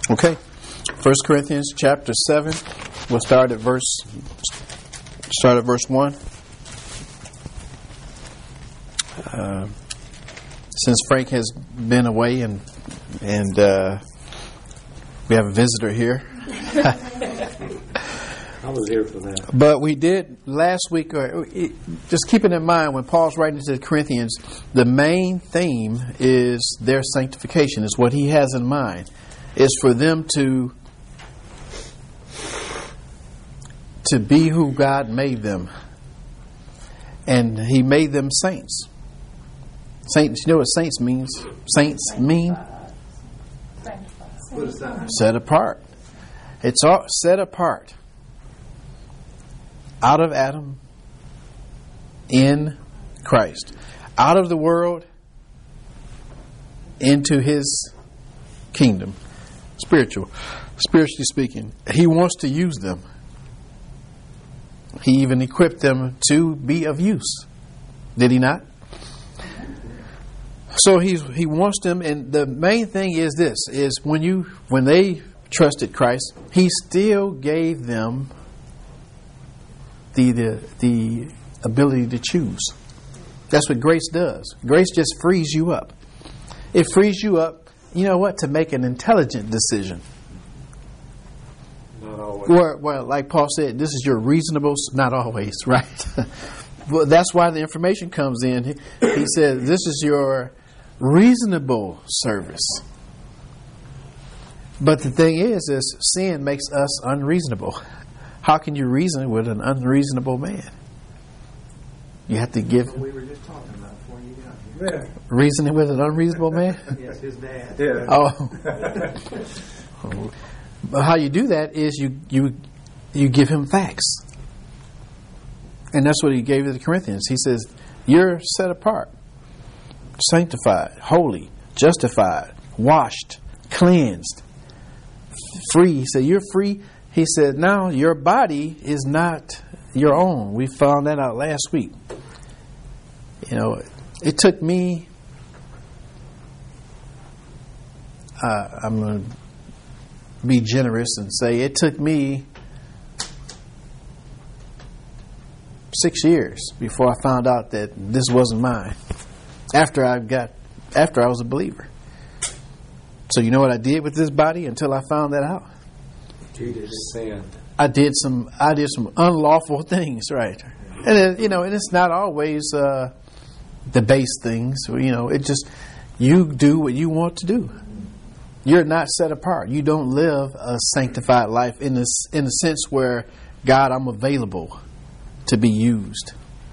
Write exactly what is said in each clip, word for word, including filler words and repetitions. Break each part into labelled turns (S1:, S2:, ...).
S1: Okay, First Corinthians chapter seven. We'll start at verse. Start at verse one. Uh, since Frank has been away and and uh, we have a visitor here.
S2: I was here for that.
S1: But we did last week, or just keeping in mind when Paul's writing to the Corinthians, the main theme is their sanctification, is what he has in mind, is for them to to be who God made them. And he made them saints. Saints, you know what saints means? Saints mean?
S2: What is that?
S1: Set apart. It's all set apart. Out of Adam, in Christ. Out of the world, into his kingdom. Spiritual. Spiritually speaking. He wants to use them. He even equipped them to be of use. Did he not? So he's, he wants them, and the main thing is this, is when you when they trusted Christ, he still gave them the the, the ability to choose. That's what grace does. Grace just frees you up. It frees you up, you know what, to make an intelligent decision.
S2: Not always.
S1: Well, well, like Paul said, this is your reasonable, not always, right? Well, that's why the information comes in. He, he said, this is your reasonable service. But the thing is, is sin makes us unreasonable. How can you reason with an unreasonable man? You have to give...
S3: We were just talking about before you got here.
S1: Reasoning with an unreasonable man?
S3: Yes, his dad.
S2: Yeah.
S1: Oh. But how you do that is you, you, you give him facts. And that's what he gave to the Corinthians. He says, you're set apart, sanctified, holy, justified, washed, cleansed, free. He said, you're free. He said, now your body is not your own. We found that out last week. You know, it took me, uh, I'm going to be generous and say it took me six years before I found out that this wasn't mine. After I got, after I was a believer. So you know what I did with this body until I found that out?
S2: Treated as sin.
S1: I did some, I did some unlawful things, right? And it, you know, and it's not always uh, the base things. You know, it just you do what you want to do. You're not set apart. You don't live a sanctified life in this, in the sense where, God, I'm available to be used.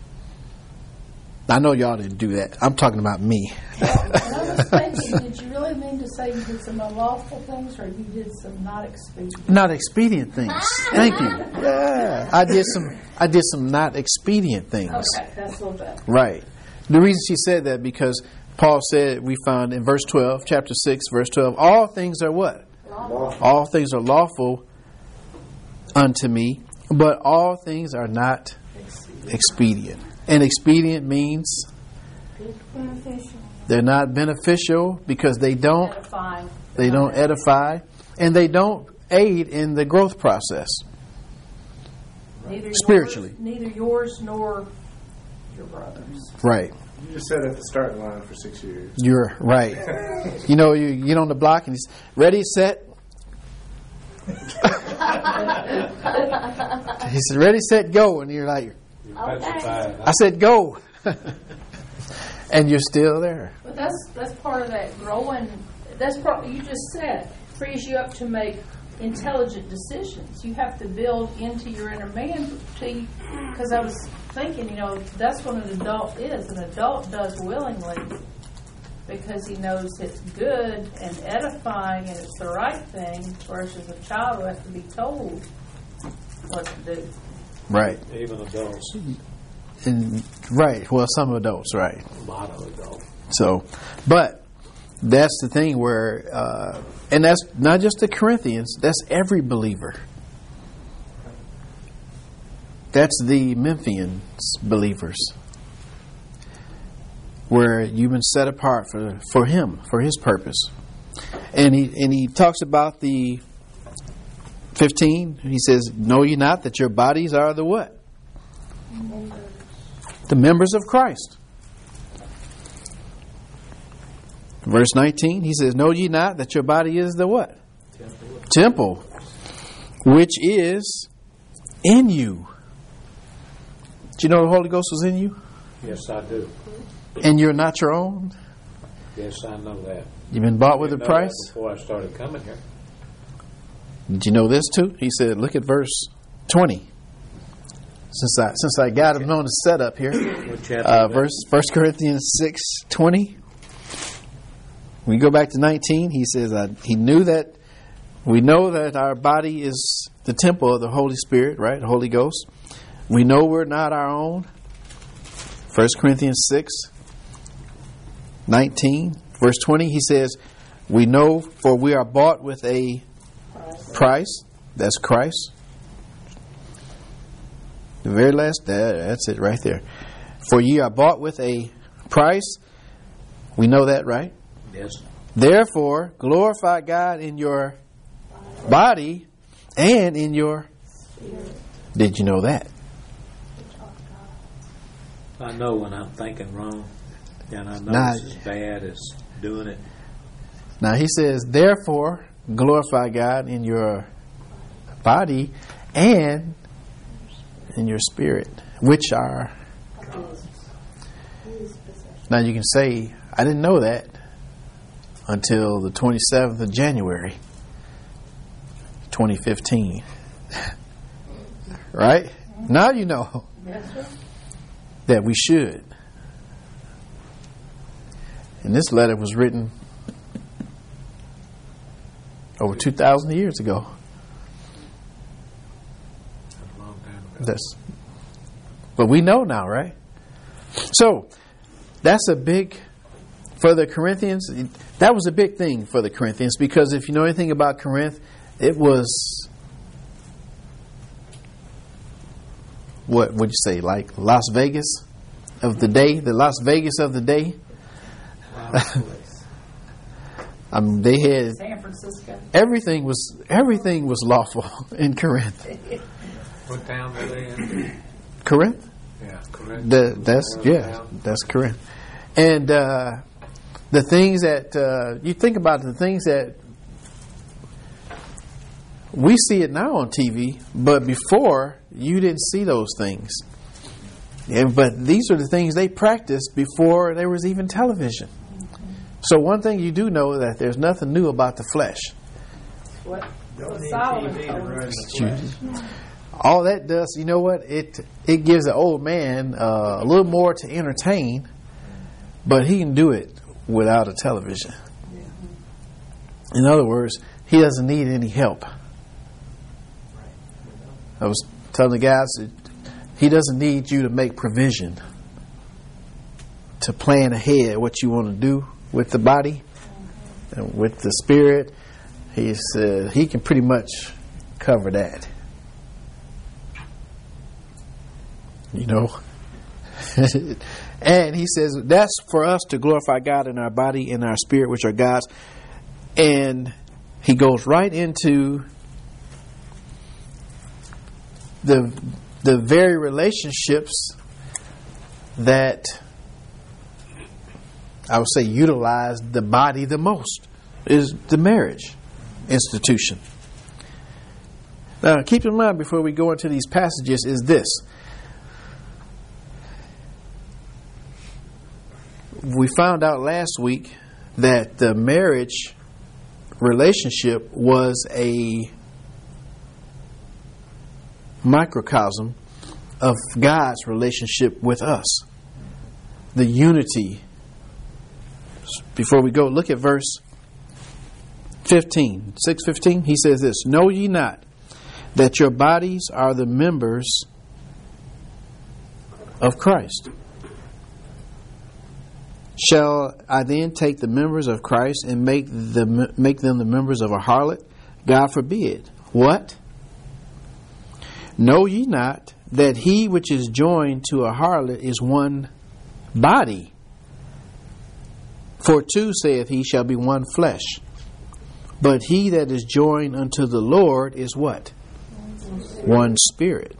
S1: I know y'all didn't do that. I'm talking about me.
S4: Well, I was thinking, did you really mean to say you did some unlawful things, or you did some not expedient?
S1: Not expedient things. Thank you. Yeah, I did some. I did some not expedient things.
S4: Okay, that's a little better.
S1: Right. The reason she said that because Paul said, we found in verse twelve, chapter six, verse twelve, all things are what?
S4: Lawful.
S1: All things are lawful unto me, but all things are not expedient. And expedient means
S4: Beneficial.
S1: they're not beneficial because they don't
S4: Edifying.
S1: they don't edify, and they don't aid in the growth process.
S4: Neither
S1: spiritually.
S4: Yours, neither yours nor your brother's.
S1: Right.
S3: You just sat at the starting line for six years.
S1: You're right. You know, you get on the block and he's ready, set. He said, ready, set, go. And you're like,
S4: Okay.
S1: I said, go. And you're still there.
S4: But that's that's part of that growing. That's part you just said frees you up to make intelligent decisions. You have to build into your inner man. Because I was thinking, you know, that's what an adult is. An adult does willingly because he knows it's good and edifying and it's the right thing. Versus a child who has to be told what to do.
S1: Right.
S2: Even adults.
S1: And right. Well, some adults, right.
S2: A lot of adults.
S1: So, but that's the thing where, uh, and that's not just the Corinthians, that's every believer. That's the Memphians believers. Where you've been set apart for, for Him, for His purpose. And he and he talks about the fifteen. He says, "Know ye not that your bodies are the what? The members of Christ." Verse nineteen, he says, "Know ye not that your body is the what? Temple, Temple which is in you." Do you know the Holy Ghost was in you?
S2: Yes, I do.
S1: And you're not your own?
S2: Yes, I know that.
S1: You've been bought with a
S2: Didn't know
S1: price?
S2: that before I started coming here.
S1: Did you know this too? He said, look at verse twenty. Since I since I got him on the setup here.
S2: What chapter?
S1: Uh,
S2: is that?
S1: verse First Corinthians six twenty. We go back to nineteen. He says, uh, he knew that we know that our body is the temple of the Holy Spirit, right? The Holy Ghost. We know we're not our own. First Corinthians six nineteen, verse twenty, he says, we know, for we are bought with a price. That's Christ. The very last, that, that's it right there. For ye are bought with a price. We know that, right?
S2: Yes.
S1: Therefore, glorify God in your body and in your... Did you know that?
S2: I know when I'm thinking wrong, and I know
S1: Nah.
S2: it's as bad as doing it.
S1: Now he says, therefore, glorify God in your body and in your spirit, which are... Now you can say, I didn't know that until the twenty-seventh of January, twenty fifteen. Right? Now you know that we should. And this letter was written over two thousand years ago.
S2: A long time ago.
S1: That's, but we know now, right? So, that's a big, for the Corinthians, that was a big thing for the Corinthians, because if you know anything about Corinth, it was, what would you say, like Las Vegas of the day, the Las Vegas of the day? I mean, they had
S4: San Francisco.
S1: everything was everything was lawful in Corinth.
S2: What town were they in?
S1: Corinth?
S2: Yeah, correct.
S1: The, that's yeah, that's Corinth. And uh, the things that uh, you think about, the things that we see it now on T V, but before you didn't see those things. And but these are the things they practiced before there was even television. So one thing you do know, that there's nothing new about the flesh.
S4: What?
S3: Don't
S4: what
S3: need
S4: Solomon
S3: T V to
S4: told
S3: run
S4: us.
S3: the flesh.
S1: All that does, you know what? It it gives an old man uh, a little more to entertain, but he can do it without a television. In other words, he doesn't need any help. I was telling the guys that he doesn't need you to make provision to plan ahead what you want to do with the body and with the spirit. He said he can pretty much cover that. You know? And he says that's for us to glorify God in our body and our spirit, which are God's. And he goes right into the the very relationships that I would say utilize the body the most, is the marriage institution. Now, keep in mind before we go into these passages is this. We found out last week that the marriage relationship was a microcosm of God's relationship with us. The unity. Before we go, look at verse fifteen. six fifteen, he says this, know ye not that your bodies are the members of Christ? Shall I then take the members of Christ and make the make them the members of a harlot? God forbid. What? Know ye not that he which is joined to a harlot is one body? For two, saith he, shall be one flesh. But he that is joined unto the Lord is what? One spirit.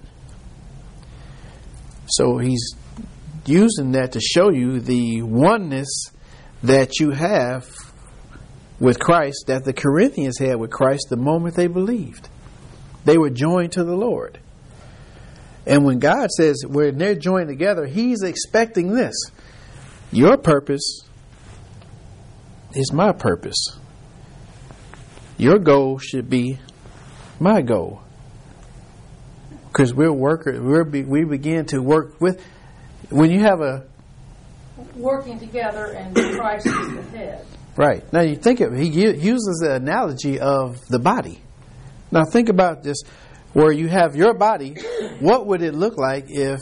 S1: So he's using that to show you the oneness that you have with Christ, that the Corinthians had with Christ the moment they believed. They were joined to the Lord. And when God says when they're joined together, He's expecting this. Your purpose is my purpose. Your goal should be my goal. Because we're workers, we're be, we begin to work with. When you have a
S4: working together, and Christ is the head.
S1: Right. Now you think of, he uses the analogy of the body. Now think about this, where you have your body. What would it look like if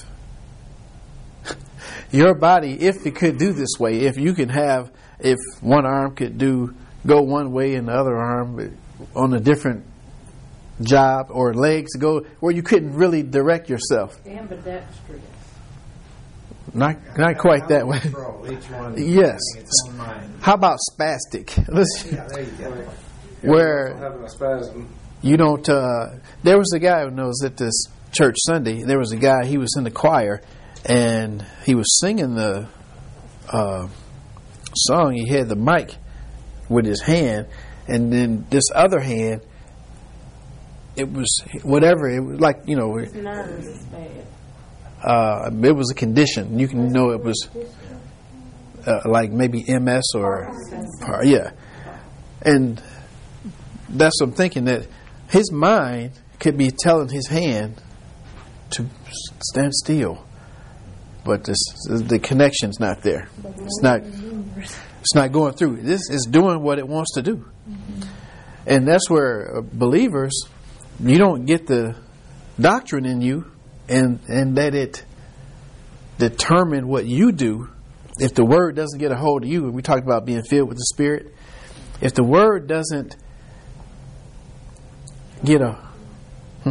S1: your body, if it could do this way, if you could have, if one arm could do go one way and the other arm on a different job, or legs go where you couldn't really direct yourself.
S4: Ambidextrous.
S1: Not not quite that way.
S3: Each one
S1: Yes.
S3: its own mind.
S1: How about spastic? Let's-
S3: Yeah, there you go.
S1: Where
S3: Having a spasm.
S1: you don't. Uh, there was a guy who knows at this church Sunday. There was a guy. He was in the choir, and he was singing the uh, song. He had the mic with his hand, and then this other hand, it was whatever. It was like, you know.
S4: His nerves is bad.
S1: Uh, it was a condition. You can know it was uh, like maybe M S or, or yeah, and that's what I'm thinking, that his mind could be telling his hand to stand still, but this, the connection's not there. It's not. It's not going through. This is doing what it wants to do, and that's where believers, you don't get the doctrine in you. And and let it determine what you do. If the Word doesn't get a hold of you, and we talked about being filled with the Spirit, if the Word doesn't get a, hmm?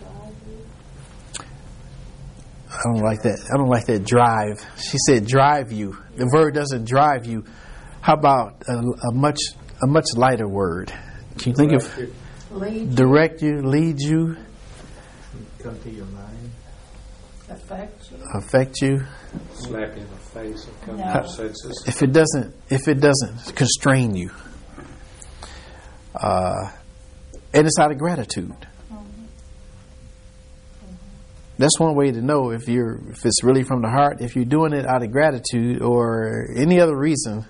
S1: I don't like that. I don't like that drive. She said drive you. The Word doesn't drive you. How about a, a much a much lighter word? Can you think of
S4: Lead,
S1: direct you, lead you,
S3: Come to your mind.
S4: affect you.
S1: affect you?
S2: Slap you in the face and come
S4: No.
S2: to your senses.
S1: If it doesn't, if it doesn't constrain you, uh, and it's out of gratitude. That's one way to know if you're if it's really from the heart. If you're doing it out of gratitude or any other reason,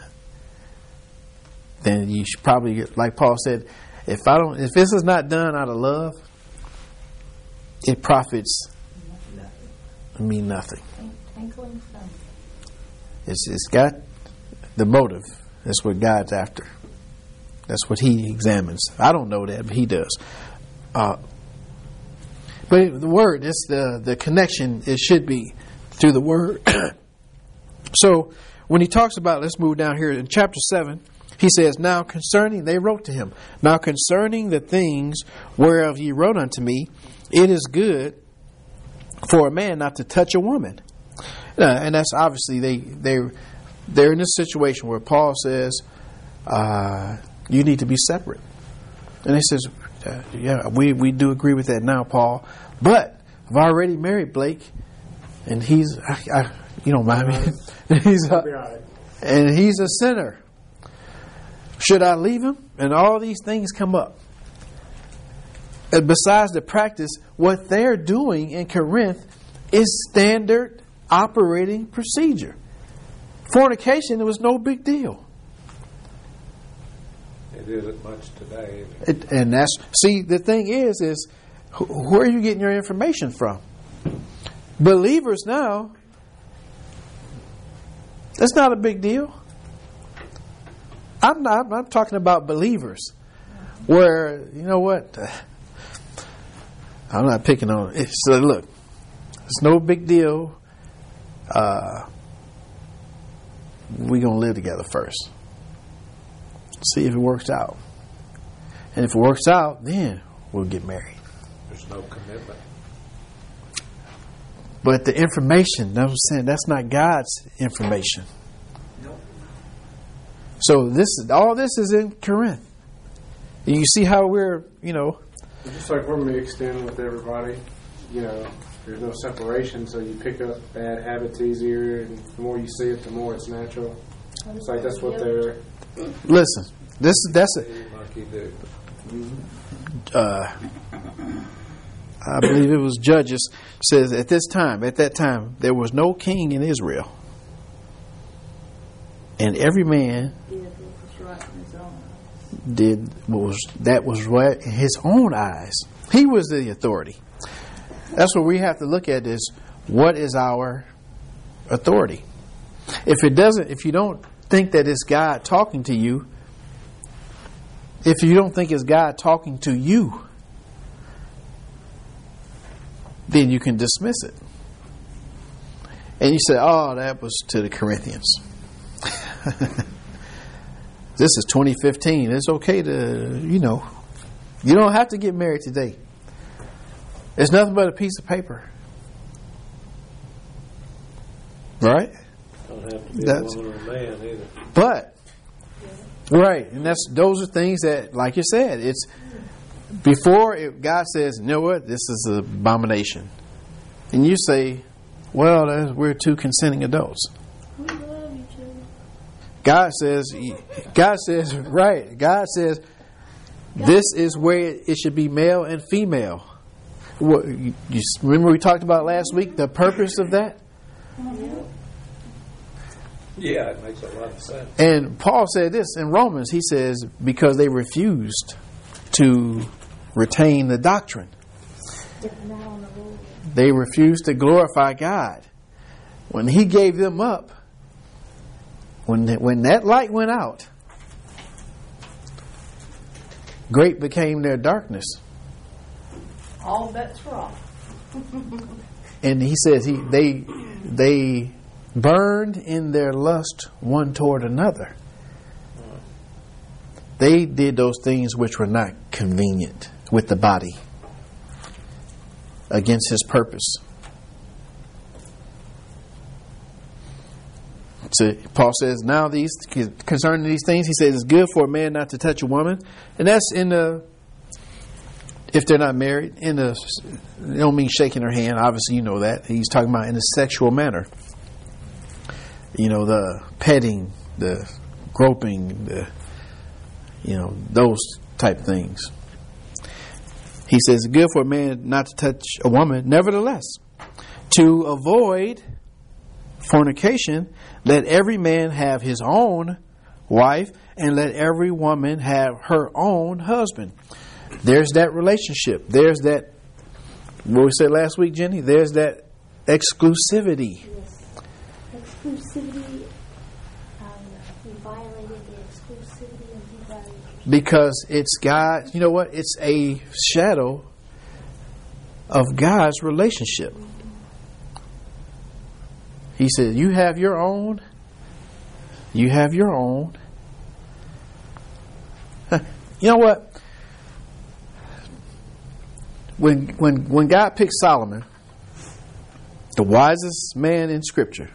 S1: then you should probably, like Paul said, if I don't, if this is not done out of love, it profits me nothing.
S4: Tinkling thumb.
S1: It's it's got the motive. That's what God's after. That's what He examines. I don't know that, but He does. Uh, but the Word, it's the the connection. It should be through the Word. So when he talks about, let's move down here in chapter seven. He says, "Now concerning," they wrote to him, "Now concerning the things whereof ye wrote unto me, it is good for a man not to touch a woman." Uh, and that's obviously they they they're in this situation where Paul says, uh, "You need to be separate," and he says, uh, "Yeah, we we do agree with that now, Paul. But I've already married Blake, and he's I, I, you don't mind me, he's a, and he's a sinner. Should I leave him?" And all these things come up. And besides the practice, what they're doing in Corinth is standard operating procedure. Fornication, it was no big deal.
S2: It isn't much today.
S1: It, and that's, see, the thing is, is wh- where are you getting your information from? Believers now, that's not a big deal. I'm not. I'm talking about believers, where you know what? I'm not picking on it. So look, it's no big deal. Uh, we're gonna live together first. See if it works out, and if it works out, then we'll get married.
S2: There's no commitment.
S1: But the information, that's what I'm saying, that's not God's information. So this is all this is in Corinth. You see how we're, you know,
S5: Just like we're mixed in with everybody, you know, there's no separation, so you pick up bad habits easier, and the more you see it, the more it's natural. It's like that's what they're.
S1: listen. This that's a,
S5: Like you do.
S1: uh, I believe it was Judges says at this time, at that time, there was no king in Israel, and every man
S4: Did what was right in his own eyes.
S1: did what was that was right in his own eyes. He was the authority. That's what we have to look at: is what is our authority? If it doesn't, if you don't think that it's God talking to you, if you don't think it's God talking to you, then you can dismiss it. And you say, oh, that was to the Corinthians. This is twenty fifteen. It's okay to, you know, you don't have to get married today. It's nothing but a piece of paper. Right?
S2: Don't have to be
S1: That's-
S2: a woman or a man either.
S1: But, right, and that's those are things that, like you said, it's before it, God says, you know what, this is an abomination. And you say, well, that's, we're two consenting adults.
S4: We love each other.
S1: God says, God says, right, God says, this is where it should be male and female. What, you, you remember we talked about last week, the purpose of that?
S2: Yeah, it makes a lot of sense.
S1: And Paul said this in Romans. He says, because they refused to retain the doctrine. They refused to glorify God. When he gave them up, when, when that light went out, great became their darkness.
S4: All bets were off.
S1: And he says he they they burned in their lust one toward another. They did those things which were not convenient with the body against his purpose. So Paul says, now these concerning these things, he says it's good for a man not to touch a woman, and that's in the if they're not married. In the, it don't mean shaking her hand. Obviously, you know that he's talking about in a sexual manner. You know, the petting, the groping, the you know those type things. He says it's good for a man not to touch a woman. Nevertheless, to avoid fornication, let every man have his own wife, and let every woman have her own husband. There's that relationship. There's that, what we said last week, Jenny, there's that exclusivity.
S6: Yes. Exclusivity. Um, he violated the exclusivity and he violated.
S1: Because it's God, you know what? It's a shadow of God's relationship. He said, you have your own. You have your own. You know what? When when when God picked Solomon, the wisest man in Scripture,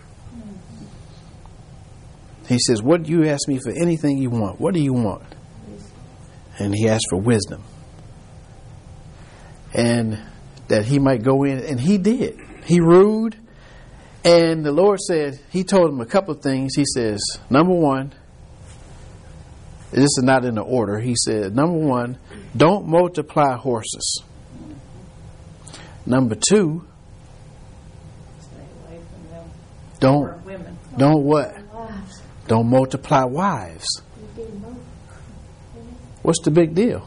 S1: he says, what do you ask me for anything you want? What do you want? And he asked for wisdom. And that he might go in, and he did. He ruled. And the Lord said, he told him a couple of things. He says, number one, this is not in the order. He said, number one, don't multiply horses. Number two,
S4: Stay away from them. Or
S1: don't,
S4: women.
S1: don't what?
S6: Wives.
S1: Don't multiply wives.
S6: He did both.
S1: What's the big deal?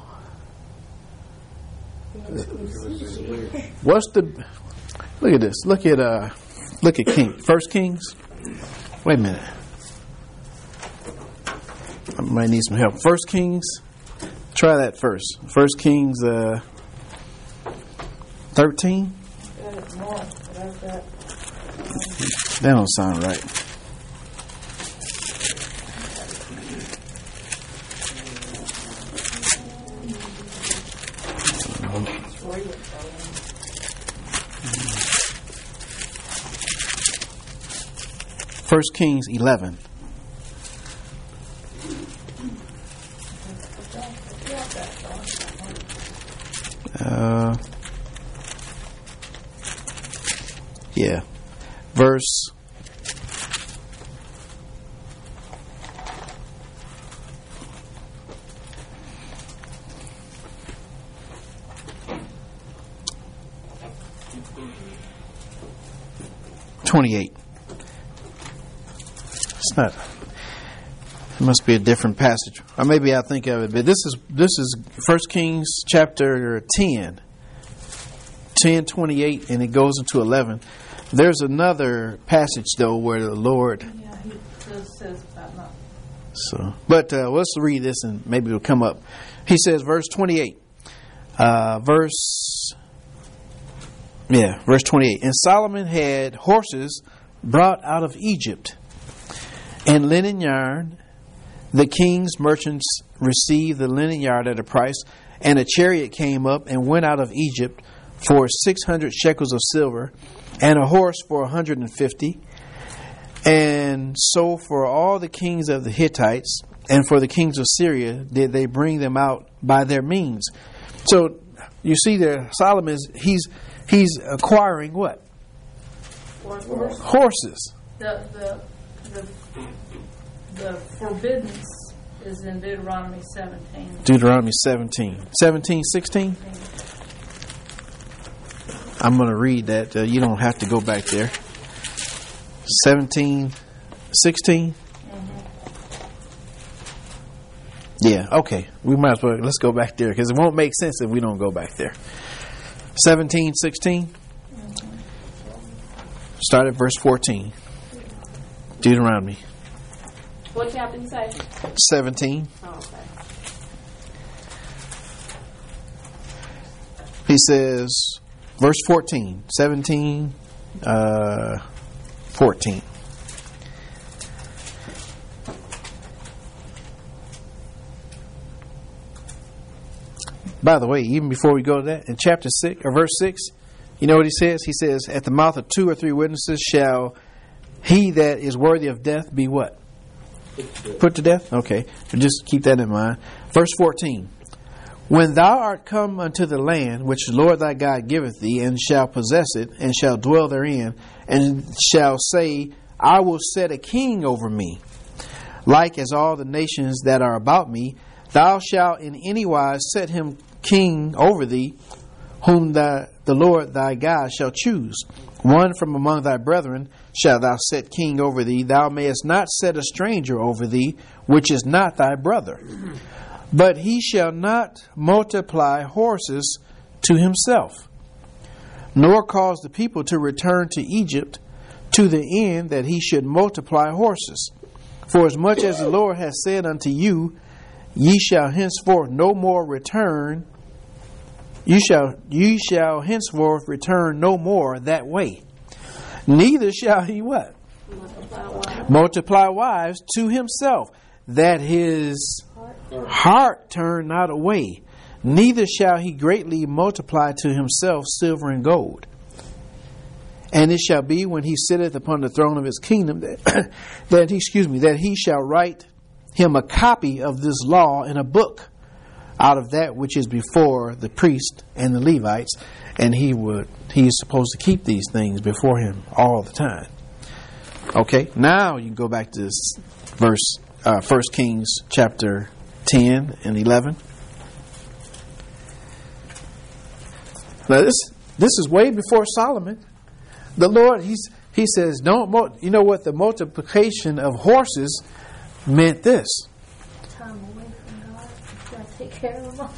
S6: The exclusivity.
S1: What's the, look at this. Look at, uh, look at King, First Kings. Wait a minute. I might need some help. First Kings, try that first. First Kings, uh, thirteen.
S4: Got it more, but I've got,
S1: That don't sound right.
S4: it's really exciting.
S1: First Kings eleven. Uh, yeah. Verse twenty-eight. It's not. It must be a different passage, or maybe I think of it. But this is this is First Kings chapter ten, ten twenty-eight, and it goes into eleven. There's another passage though where the Lord.
S4: Yeah, he does says about not.
S1: So, but uh, let's read this and maybe it'll come up. He says, verse twenty-eight, uh, verse yeah, verse twenty-eight. And Solomon had horses brought out of Egypt, and linen yarn. The king's merchants received the linen yard at a price, and a chariot came up and went out of Egypt for six hundred shekels of silver, and a horse for a hundred and fifty. And so for all the kings of the Hittites and for the kings of Syria did they bring them out by their means. So you see there, Solomon is he's he's acquiring what?
S4: Horses.
S1: Horses.
S4: The the the the forbiddance is in Deuteronomy seventeen.
S1: Deuteronomy seventeen. seventeen, sixteen? I'm going to read that. Uh, you don't have to go back there. seventeen, sixteen?
S4: Mm-hmm.
S1: Yeah, okay. We might as well, let's go back there because it won't make sense if we don't go back there. seventeen, sixteen?
S4: Mm-hmm.
S1: Start at verse fourteen. Deuteronomy.
S7: What chapter did you say?
S1: seventeen.
S7: Oh, okay.
S1: He says, verse fourteen, seventeen, uh, fourteen. By the way, even before we go to that, in chapter six or verse six, you know what he says? He says, "At the mouth of two or three witnesses shall he that is worthy of death be what? Put to death? Okay. So just keep that in mind. Verse fourteen. When thou art come unto the land which the Lord thy God giveth thee, and shall possess it, and shall dwell therein, and shall say, I will set a king over me, like as all the nations that are about me, thou shalt in any wise set him king over thee, whom the, the Lord thy God shall choose. One from among thy brethren shalt thou set king over thee. Thou mayest not set a stranger over thee, which is not thy brother. But he shall not multiply horses to himself, nor cause the people to return to Egypt, to the end that he should multiply horses. For as much as the Lord hath said unto you, ye shall henceforth no more return. You shall ye shall henceforth return no more that way. Neither shall he what?
S7: Multiply wives.
S1: Multiply wives to himself, that his heart turn not away. Neither shall he greatly multiply to himself silver and gold. And it shall be when he sitteth upon the throne of his kingdom that, that he, excuse me, that he shall write him a copy of this law in a book out of that which is before the priest and the Levites, and he would he is supposed to keep these things before him all the time. Okay, now you can go back to this verse, uh, First Kings chapter ten and eleven. Now this this is way before Solomon. The Lord, he's he says, don't mul- you know what the multiplication of horses meant? This.
S6: Time away from God. You gotta take care of them.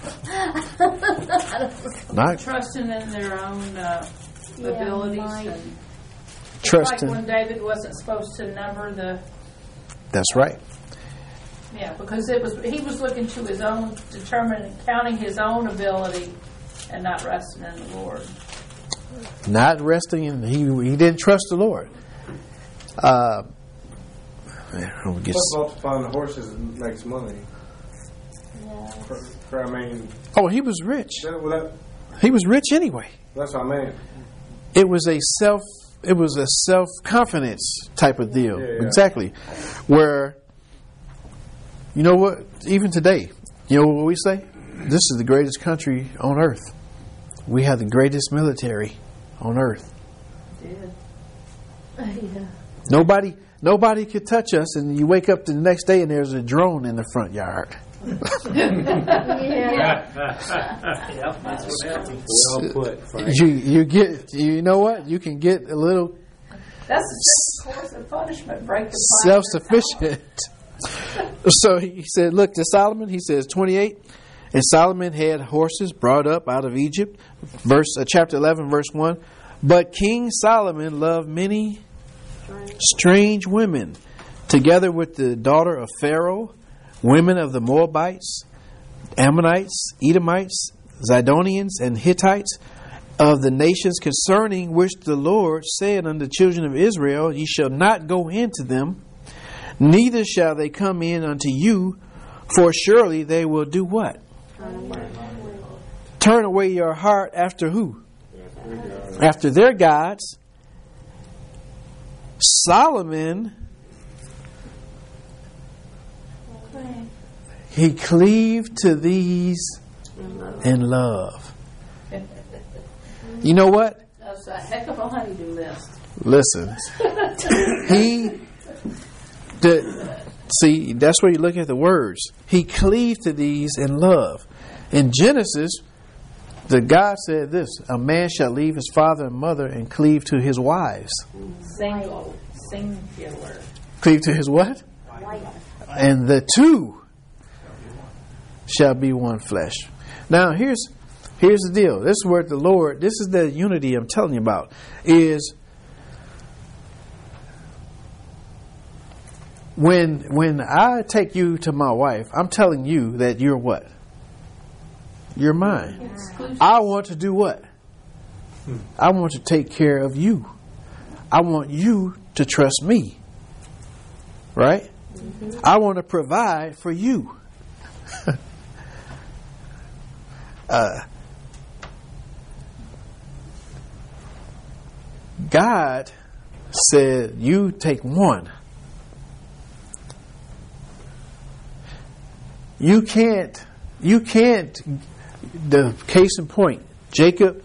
S1: Not
S4: Trusting in their own uh,
S6: Yeah,
S4: abilities.
S6: might.
S4: And
S1: trusting.
S4: like when David wasn't supposed to number the,
S1: That's right.
S4: yeah, because it was he was looking to his own, determining, counting his own ability and not resting in the Lord.
S1: Not resting in he he didn't trust the Lord. Uh, man, I guess-
S5: Plus, multiplying the horses makes money.
S6: Yeah.
S5: For, for, I mean,
S1: oh, he was rich.
S5: that, well, that,
S1: He was rich anyway.
S5: that's what I meant.
S1: It was a self. It was a self confidence type of deal.
S5: Yeah, yeah.
S1: Exactly. Where, you know what? Even today, you know what we say? this is the greatest country on earth. We have the greatest military on earth.
S4: Yeah.
S6: Yeah.
S1: Nobody, nobody could touch us, and you wake up the next day and there's a drone in the front yard.
S6: Yeah.
S2: Yep, that's what happened. Well put, Frank.
S1: You, you get, you know what? You can get a little
S4: That's a course of punishment. Break the
S1: self-sufficient. So he said, look to Solomon. He says twenty-eight. And Solomon had horses brought up out of Egypt. Verse uh, chapter eleven, verse one. But King Solomon loved many strange women, together with the daughter of Pharaoh, women of the Moabites, Ammonites, Edomites, Zidonians, and Hittites, of the nations concerning which the Lord said unto the children of Israel, ye shall not go into them, neither shall they come in unto you, for surely they will do what? Turn away your heart after who? After their gods. Solomon, he cleaved to these in love. You know what?
S4: That's a heck of a honeydew list.
S1: Listen, he the see that's where you look at the words. He cleaved to these in love. In Genesis, the God said this: a man shall leave his father and mother and cleave to his wives.
S4: Single, singular.
S1: Cleave to his what? And the two shall be one flesh. Now here's here's the deal. This is where the Lord, this is the unity I'm telling you about, is when when I take you to my wife, I'm telling you that you're what? You're mine. I want to do what? I want to take care of you. I want you to trust me. Right? Mm-hmm. I want to provide for you. uh, God said, you take one. You can't, you can't, the case in point, Jacob,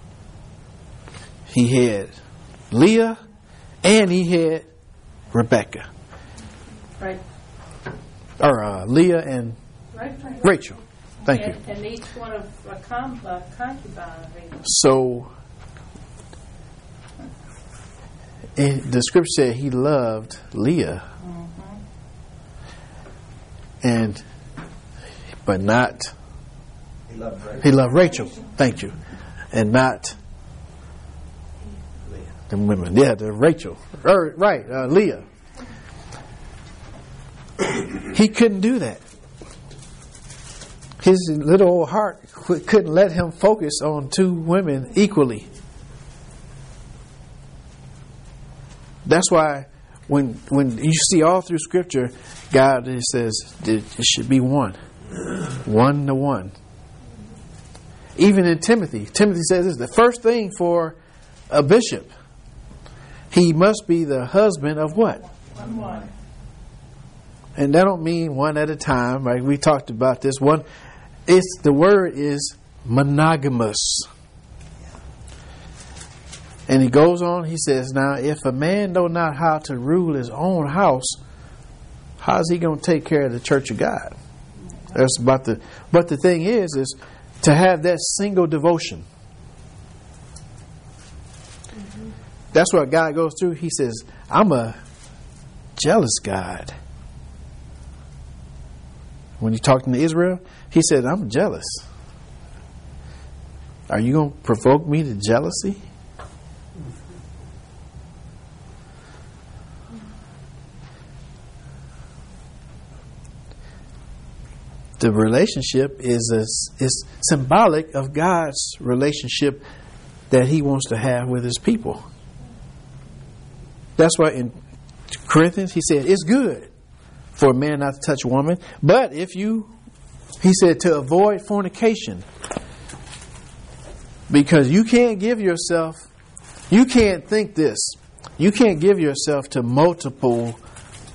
S1: he had Leah and he had Rebecca.
S4: Right.
S1: Or uh, Leah and
S4: Right, right.
S1: Rachel. Thank
S4: and,
S1: you.
S4: And each one of a, com- a concubine of each.
S1: So, and the scripture said he loved Leah,
S4: Mm-hmm.
S1: and but not.
S3: He loved Rachel.
S1: He loved Rachel. Thank you, and not the women. Yeah, the Rachel. Er, right, uh, Leah. He couldn't do that. His little old heart couldn't let him focus on two women equally. That's why when when you see all through Scripture, God it says it should be one. One to one. Even in Timothy, Timothy says this: the first thing for a bishop, he must be the husband of what?
S4: One one.
S1: And that don't mean one at a time. Right? We talked about this one. It's the word is monogamous. And he goes on, he says, now if a man know not how to rule his own house, how's he going to take care of the church of God? That's about the but the thing is is to have that single devotion. Mm-hmm. That's what God goes through. He says, I'm a jealous God. When you're talking to Israel, he said, I'm jealous. Are you going to provoke me to jealousy? The relationship is a, is symbolic of God's relationship that he wants to have with his people. That's why in Corinthians he said, it's good for a man not to touch a woman. But if you, he said, to avoid fornication. Because you can't give yourself, you can't think this. You can't give yourself to multiple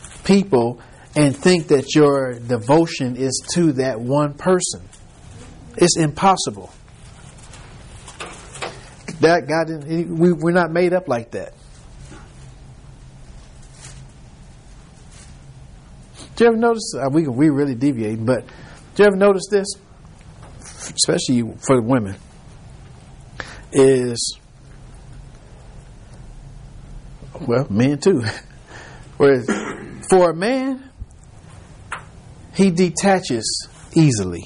S1: people and think that your devotion is to that one person. It's impossible. That God didn't. He, we we're not made up like that. Do you ever notice? Uh, we we really deviating, but do you ever notice this? Especially for the women, is well, men too. Whereas for a man, he detaches easily.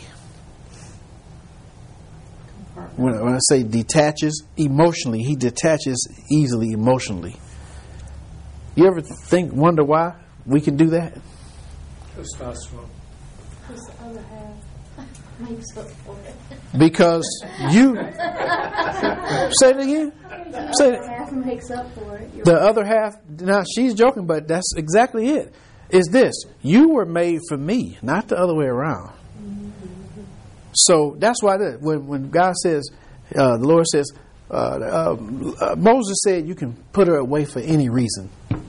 S1: When, when I say detaches emotionally, he detaches easily emotionally. You ever think, wonder why we can do that?
S5: Testosterone.
S6: Because the other half makes up for it.
S1: Because you say it again. Say
S6: The
S1: it.
S6: other half makes up for it. You're
S1: The other half. Now she's joking, but that's exactly it. Is this? You were made for me, not the other way around. So that's why that when when God says, uh, the Lord says, uh, uh, uh, Moses said, you can put her away for any reason,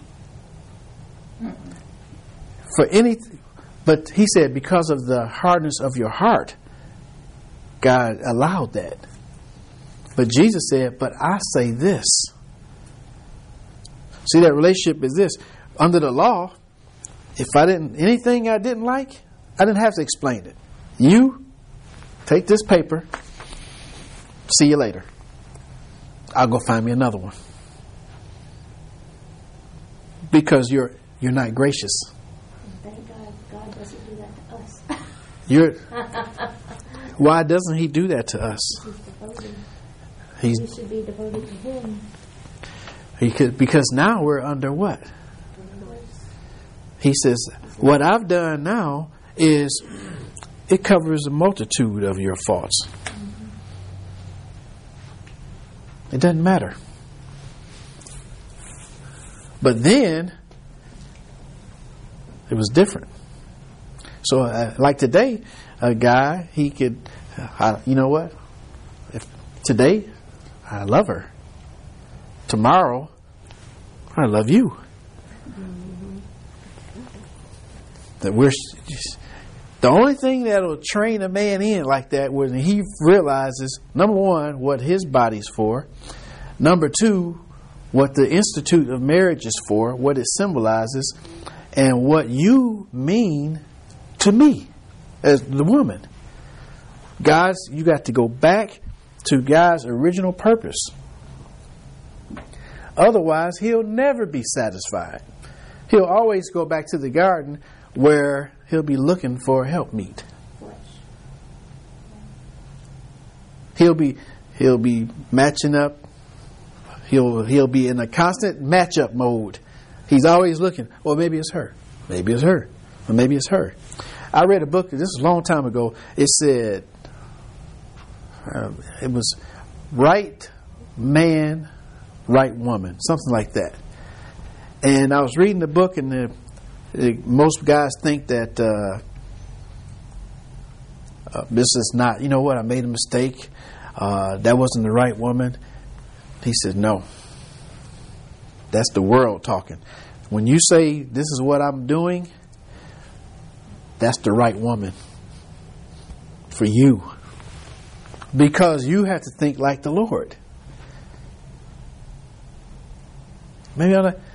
S1: for any. But he said, because of the hardness of your heart, God allowed that. But Jesus said, but I say this. See, that relationship is this. Under the law, if I didn't, anything I didn't like, I didn't have to explain it. You take this paper, see you later. I'll go find me another one. Because you're you're not gracious.
S6: Thank God God doesn't do that to us.
S1: You're why doesn't he do that to us?
S6: He's devoted.
S1: He's
S6: We should be devoted to him.
S1: he could, because now we're under what? He says, what I've done now is it covers a multitude of your faults. It doesn't matter. But then it was different. So, uh, like today, a guy, he could, uh, you know what? If today, I love her. Tomorrow, I love you. That we're the only thing that'll train a man in like that when he realizes, number one, what his body's for, number two, what the institute of marriage is for, what it symbolizes, and what you mean to me as the woman. Guys, you got to go back to God's original purpose. Otherwise, he'll never be satisfied. He'll always go back to the garden where he'll be looking for a helpmeet. He'll be he'll be matching up. He'll he'll be in a constant matchup mode. He's always looking. Well, maybe it's her. Maybe it's her. Or maybe it's her. I read a book. This was a long time ago. It said uh, it was right man, right woman, something like that. And I was reading the book, and the most guys think that uh, uh, this is not, you know what, I made a mistake. Uh, that wasn't the right woman. He said, no. That's the world talking. When you say this is what I'm doing, that's the right woman for you. Because you have to think like the Lord. Maybe I ought to.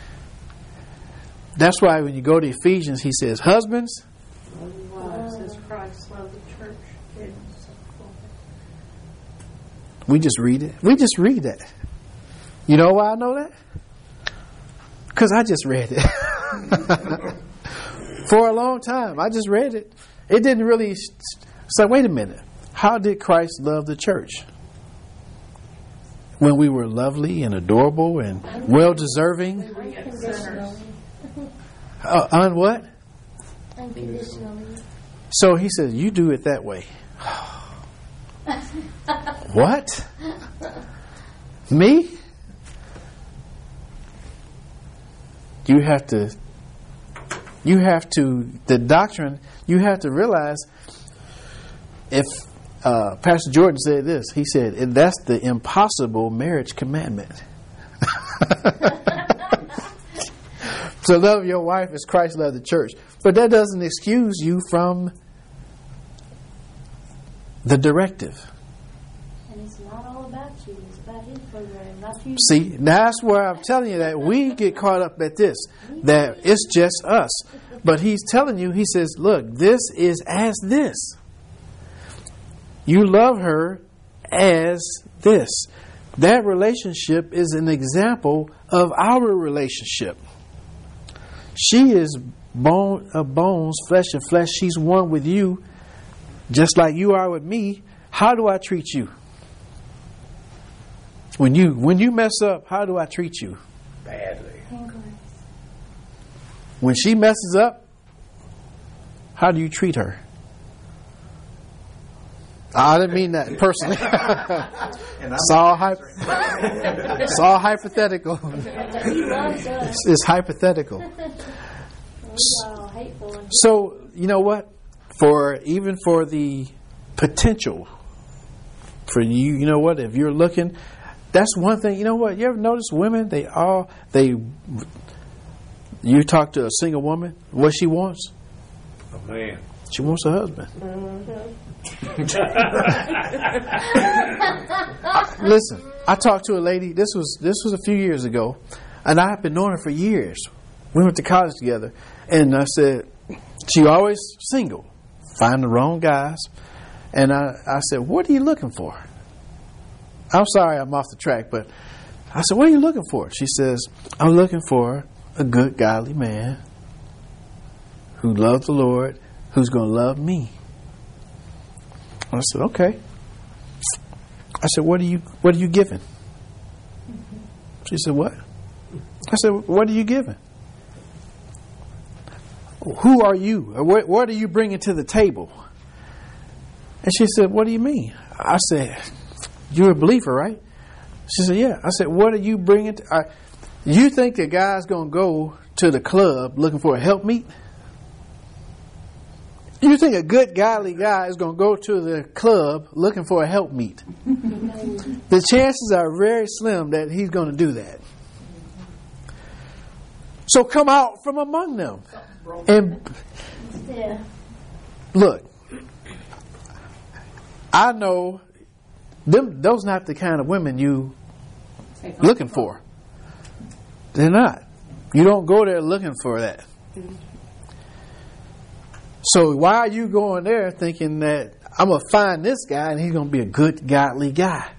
S1: That's why when you go to Ephesians, he says, husbands,
S4: Wives, as Christ loved the church.
S1: we just read it. We just read that. You know why I know that? Because I just read it. For a long time, I just read it. It didn't really say, wait a minute. How did Christ love the church? When we were lovely and adorable and well-deserving.
S6: Unconditionally.
S1: Uh, on what?
S6: Unconditionally.
S1: So he says, you do it that way. What? Me? You have to, you have to, the doctrine, you have to realize, if uh, Pastor Jordan said this, he said, and that's the impossible marriage commandment. To love your wife as Christ loved the church. But that doesn't excuse you from the directive.
S6: And it's not all about you. It's about his program, not you.
S1: See, that's where I'm telling you that we get caught up at this, that it's just us. But he's telling you, he says, look, this is as this. You love her as this. That relationship is an example of our relationship. She is bone of bones, flesh of flesh. She's one with you, just like you are with me. How do I treat you? When you when you mess up, how do I treat you?
S2: Badly.
S1: When she messes up, how do you treat her? I didn't mean that personally. It's all, hy- it's all hypothetical.
S6: He loves us.
S1: It's, it's hypothetical.
S6: We're all hateful and
S1: So, you know what? For even for the potential, for you, you know what? If you're looking, that's one thing. You know what? You ever notice women? They all they. You talk to a single woman, what she wants?
S2: A man.
S1: She wants a husband. Listen, I talked to a lady. This was this was a few years ago, and I've been knowing her for years. We went to college together, and I said she always single, find the wrong guys, and I I said, what are you looking for? I'm sorry, I'm off the track, but I said, what are you looking for? She says, I'm looking for a good, godly man who loves the Lord, who's going to love me. I said, okay. I said, what are you what are you giving? She said, what? I said, what are you giving? Who are you? What, what are you bringing to the table? And she said, what do you mean? I said, you're a believer, right? She said, yeah. I said, what are you bringing? To, I, you think a guy's going to go to the club looking for a helpmeet? You think a good, godly guy is going to go to the club looking for a helpmeet? The chances are very slim that he's going to do that. So come out from among them. And
S6: yeah.
S1: look, I know them, those not the kind of women you looking for. They're not. You don't go there looking for that. So why are you going there thinking that I'm going to find this guy and he's going to be a good, godly guy?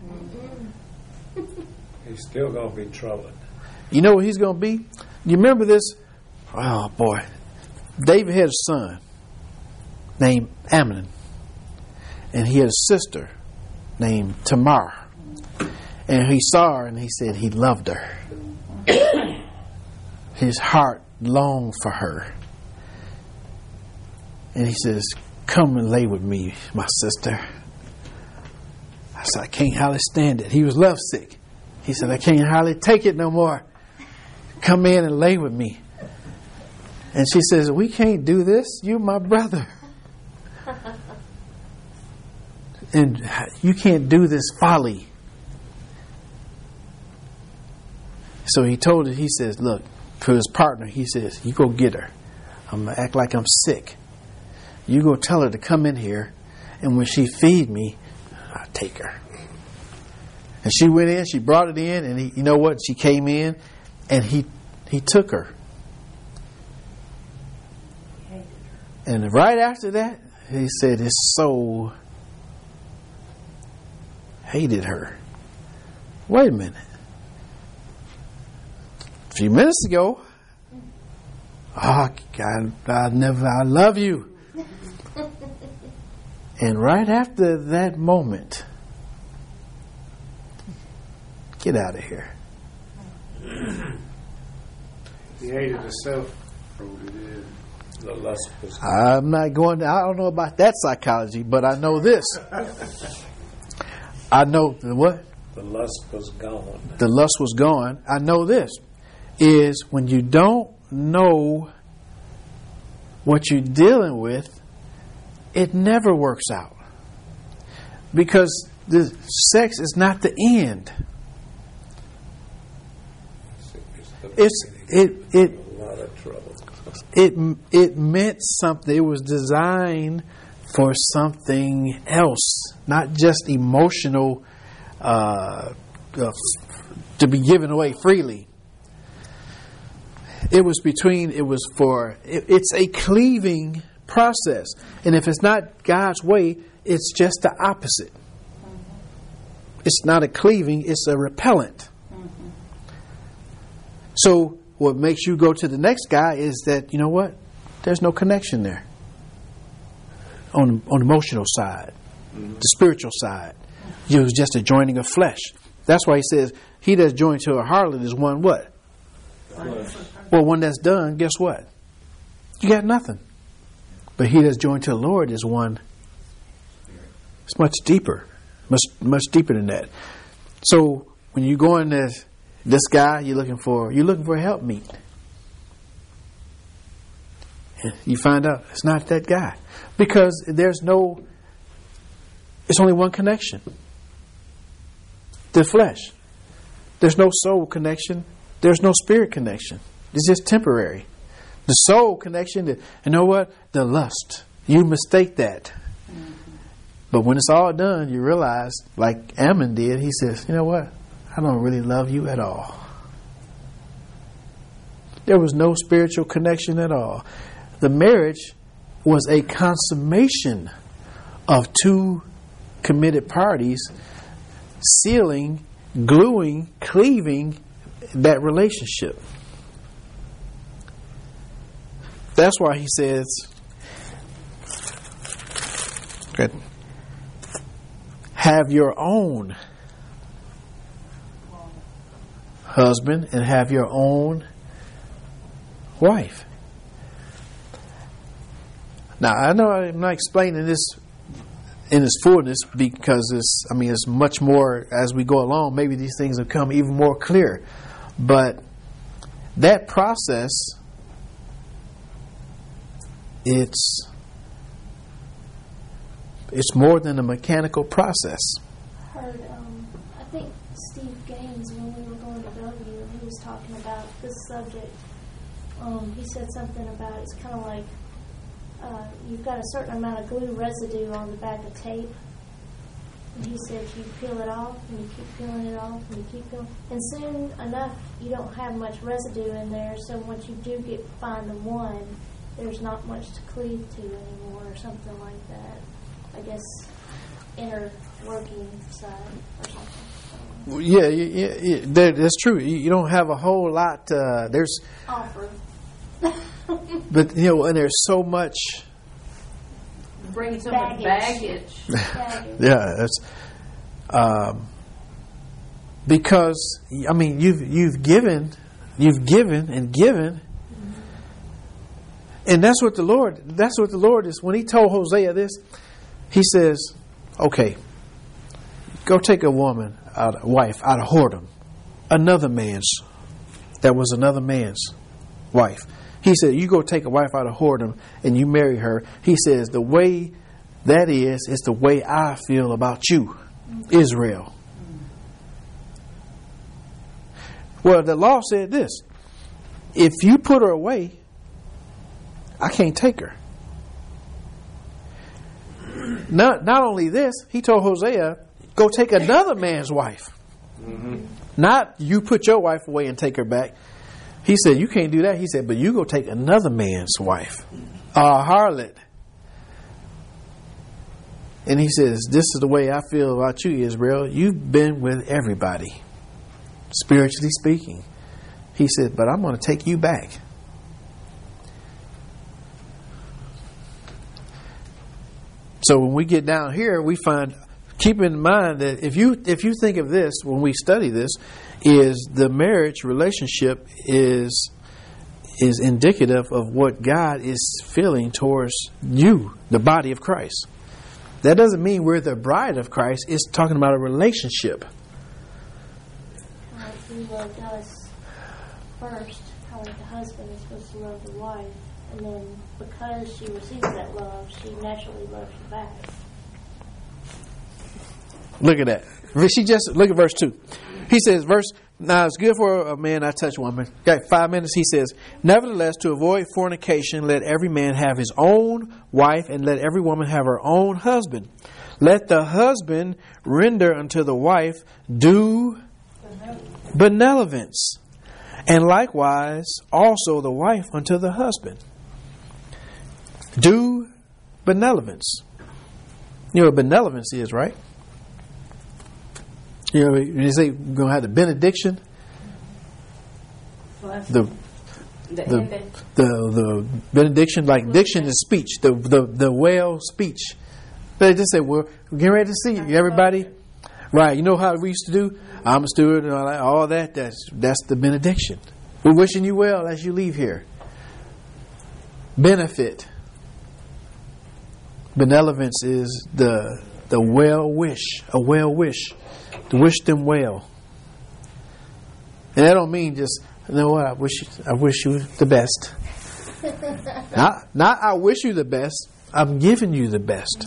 S2: He's still going to be troubled.
S1: You know what he's going to be? You remember this? Oh, boy. David had a son named Amnon. And he had a sister named Tamar. And he saw her and he said he loved her. His heart longed for her. And he says, come and lay with me, my sister. I said, I can't hardly stand it. He was lovesick. He said, I can't hardly take it no more. Come in and lay with me. And she says, we can't do this. You're my brother. And you can't do this folly. So he told her, he says, look, to his partner, he says, you go get her. I'm going to act like I'm sick. You go tell her to come in here, and when she feed me, I'll take her. And she went in, she brought it in, and he, you know what? She came in, and he he took her. And right after that, he said his soul hated her. Wait a minute. A few minutes ago, oh, God, I never, I love you. And right after that moment, get out of here.
S5: He hated himself for what he did.
S2: The lust was
S1: I'm not going to, I don't know about that psychology, but I know this. I know the what?
S2: the lust was gone.
S1: The lust was gone. I know this is when you don't know what you're dealing with, it never works out. Because the sex is not the end. It's it it
S2: A lot of trouble.
S1: it it meant something. It was designed for something else, not just emotional, uh, uh, to be given away freely. It was between, it was for, it, it's a cleaving process. And if it's not God's way, it's just the opposite. It's not a cleaving, it's a repellent. So what makes you go to the next guy is that, you know what? There's no connection there. On, on the emotional side, the spiritual side. It was just a joining of flesh. That's why he says, he that's joined to a harlot is one what?
S2: Flesh.
S1: Well, one that's done, guess what? You got nothing. But he that's joined to the Lord is one. It's much deeper. Much much deeper than that. So when you go in this this guy you're looking for, you're looking for a helpmeet. And you find out it's not that guy. Because there's no, it's only one connection. The flesh. There's no soul connection. There's no spirit connection. It's just temporary. The soul connection, the, you know what? The lust. You mistake that. Mm-hmm. But when it's all done, you realize, like Ammon did, he says, you know what? I don't really love you at all. There was no spiritual connection at all. The marriage was a consummation of two committed parties sealing, gluing, cleaving that relationship. That's why he says, have your own husband and have your own wife. Now, I know I'm not explaining this in its fullness because it's, I mean, it's much more as we go along. Maybe these things will come even more clear. But that process, it's it's more than a mechanical process.
S6: I heard, um, I think Steve Gaines, when we were going to Bellevue, he was talking about this subject. Um, he said something about it's kind of like uh, you've got a certain amount of glue residue on the back of tape. And he said you peel it off and you keep peeling it off and you keep peeling. And soon enough, you don't have much residue in there. So once you do get find the one, there's not much to cleave to anymore or something like that. I guess inner working side or something.
S1: Yeah, yeah, yeah, that, that's true. You, you don't have a whole lot. Uh, there's
S6: Offer.
S1: But, you know, and there's so much.
S4: Bringing so much baggage.
S6: Baggage.
S1: Yeah, that's um, because I mean you've you've given, you've given and given, mm-hmm. and that's what the Lord. That's what the Lord is. When He told Hosea this, He says, "Okay, go take a woman, out, a wife out of whoredom, another man's. That was another man's wife." He said, you go take a wife out of whoredom and you marry her. He says, the way that is, is the way I feel about you, Israel. Well, the law said this. If you put her away, I can't take her. Not, not only this, he told Hosea, go take another man's wife. Mm-hmm. Not you put your wife away and take her back. He said, you can't do that. He said, but you go take another man's wife, a harlot. And he says, this is the way I feel about you, Israel. You've been with everybody, spiritually speaking. He said, but I'm going to take you back. So when we get down here, we find, keep in mind that if you if you think of this, when we study this, is the marriage relationship is is indicative of what God is feeling towards you, the body of Christ. That doesn't mean we're the bride of Christ. It's talking about a relationship.
S6: Like He loved us first, how like the husband is supposed to love the wife, and then because she receives that love, she naturally loves you back.
S1: Look at that. She just look at verse two. He says, verse now it's good for a man not touch a woman. Got five minutes. He says, nevertheless, to avoid fornication, let every man have his own wife, and let every woman have her own husband. Let the husband render unto the wife due benevolence, and likewise also the wife unto the husband. Due benevolence. You know what benevolence is, right? You know, when you say we're going to have the benediction, the
S7: The,
S1: the
S7: ending.
S1: the, the benediction, like diction is speech, the the the well speech. They just say, "Well, we're getting ready to see you, everybody." Right? You know how we used to do? I'm a steward and all that. All that that's that's the benediction. We're wishing you well as you leave here. Benefit. Benevolence is the the well wish, a well wish, to wish them well. And that don't mean just, you know what, I wish I wish you the best. not not I wish you the best. I'm giving you the best.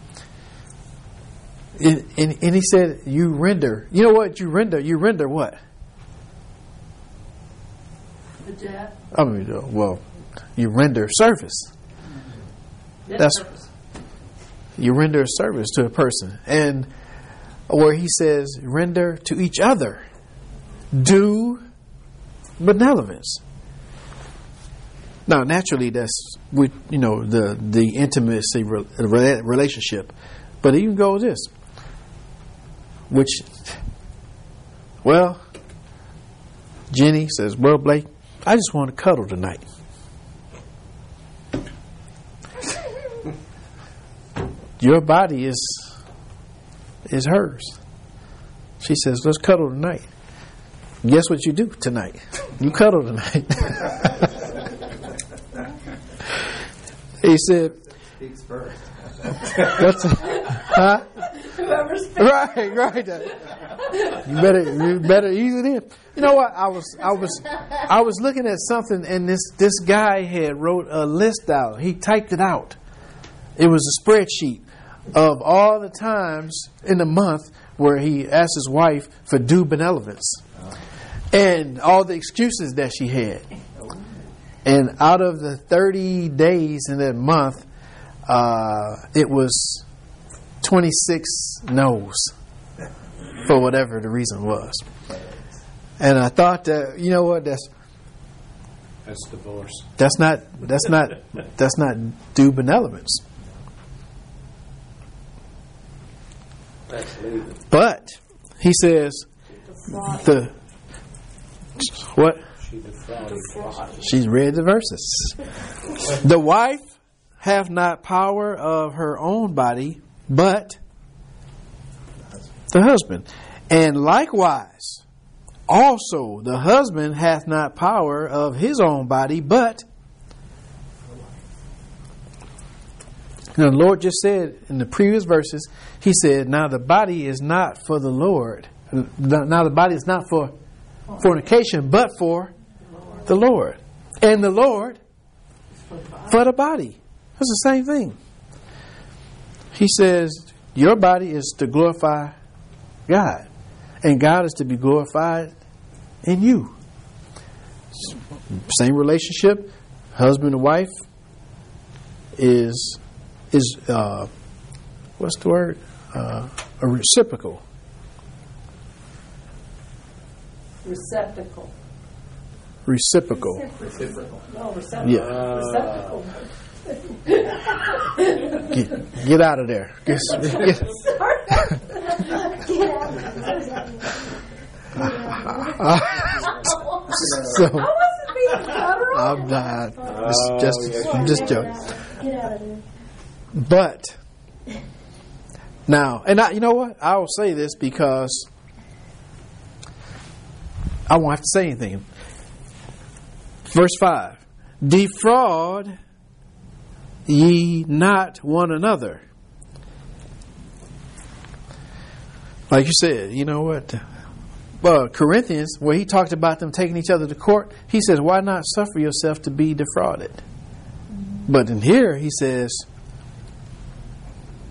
S1: And, and, and he said, you render. You know what? You render. You render what?
S4: The death.
S1: I mean, uh, well, you render service. That's you render a service to a person, and where he says, render to each other, do benevolence. Now, naturally, that's with you know the the intimacy re- relationship, but even go with this. Which, well, Jenny says, well, Blake, I just want to cuddle tonight. Your body is is hers. She says, let's cuddle tonight. Guess what you do tonight? You cuddle tonight. He said,
S3: Speaks first.
S1: what's huh? Right, right. You better, you better ease it in. You know what? I was, I was, I was looking at something, and this this guy had wrote a list out. He typed it out. It was a spreadsheet of all the times in the month where he asked his wife for due benevolence, and all the excuses that she had. And out of the thirty days in that month, uh, it was twenty-six no's for whatever the reason was. And I thought that, you know what, that's
S2: That's divorce.
S1: that's not that's not that's not due benevolence.
S2: That's leaving.
S1: But he says the what?
S2: She defrauded.
S1: She's read the verses. The wife hath not power of her own body, but the husband. And likewise, also the husband hath not power of his own body, but now the Lord just said in the previous verses, He said, now the body is not for the Lord. Now the body is not for fornication, but for the Lord. And the Lord for the body. That's the same thing. He says, your body is to glorify God. And God is to be glorified in you. Same relationship, husband and wife is is uh, what's the word? Uh, a reciprocal.
S4: Receptacle.
S1: Reciprocal.
S4: Reciprocal. No, receptacle.
S1: Yeah.
S4: Receptacle.
S1: Get, get out of there. Get, get, so I'm not. It's just, I'm just joking.
S6: Get out of there.
S1: But now, and I, you know what? I will say this because I won't have to say anything. Verse five: defraud ye not one another. Like you said, you know what? Well, Corinthians, where he talked about them taking each other to court, he says, why not suffer yourself to be defrauded? But in here, he says,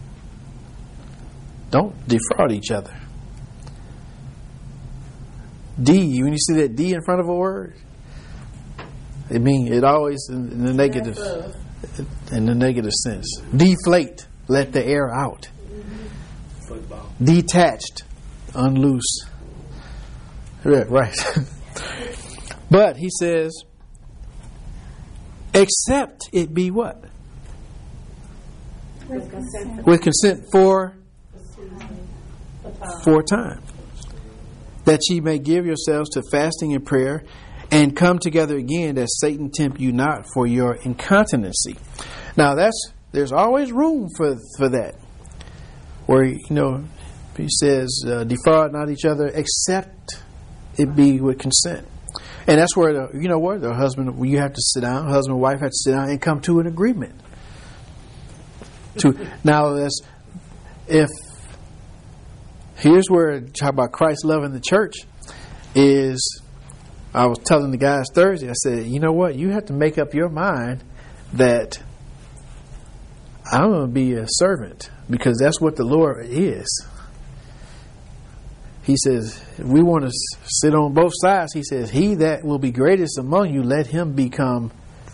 S1: don't defraud each other. D, when you see that D in front of a word, it means it always in, in the negative, in the negative sense. Deflate, let the air out.
S2: Football.
S1: Detached, unloose. Yeah, right. But he says, except it be what?
S7: With consent.
S1: With consent for for a time, that ye may give yourselves to fasting and prayer, and come together again, that Satan tempt you not for your incontinency. Now that's there's always room for for that, where you know he says, uh, defraud not each other, except it be with consent. And that's where the you know what the husband you have to sit down, husband and wife have to sit down and come to an agreement. To now, that's if. Here's where talk about Christ loving the church is. I was telling the guys Thursday. I said, you know what? You have to make up your mind that I'm going to be a servant, because that's what the Lord is. He says we want to sit on both sides. He says, "He that will be greatest among you, let him become."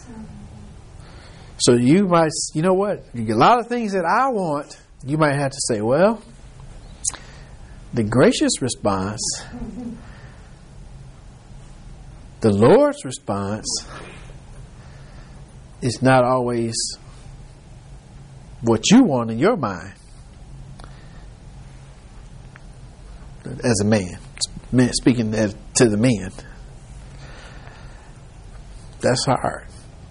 S1: So you might, you know what? A lot of things that I want, you might have to say, well. The gracious response, the Lord's response, is not always what you want in your mind as a man, speaking as, to the men. That's hard.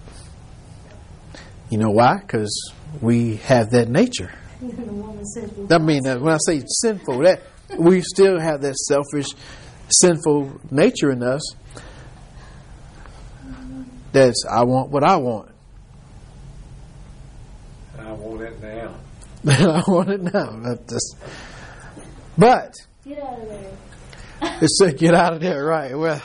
S1: You know why? Because we have that nature. I mean, when I say sinful, that we still have that selfish, sinful nature in us. That's, I want what I want.
S2: I want it now.
S1: I want it now. That's, but
S6: Get out of there.
S1: it said, "Get out of there!" Right? Well,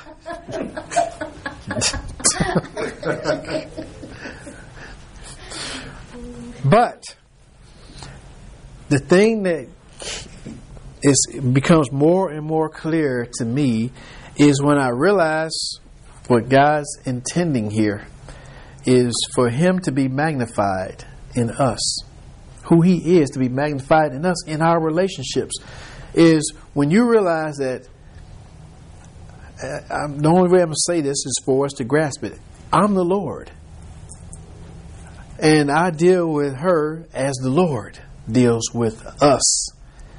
S1: but the thing that is becomes more and more clear to me is when I realize what God's intending here is for Him to be magnified in us. Who He is to be magnified in us in our relationships is when you realize that. Uh, I'm, the only way I'm going to say this is for us to grasp it. I'm the Lord, and I deal with her as the Lord deals with us.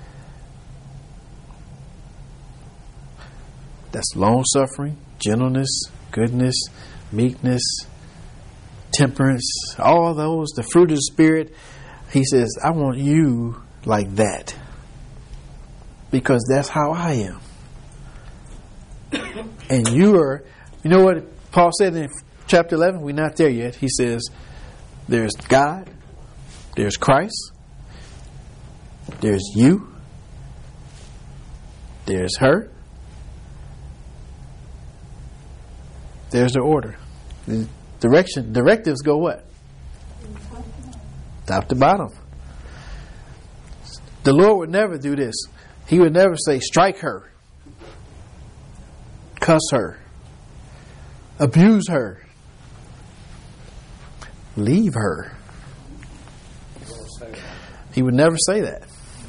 S1: That's long-suffering, gentleness, goodness, meekness, temperance, all those, the fruit of the Spirit. He says, I want you like that, because that's how I am. And you are, you know what Paul said in chapter eleven? We're not there yet. He says, there's God, there's Christ, there's you, there's her, there's the order. The direction, directives go what? Top to bottom. The Lord would never do this. He would never say, strike her, cuss her, abuse her, leave her. He would never say that.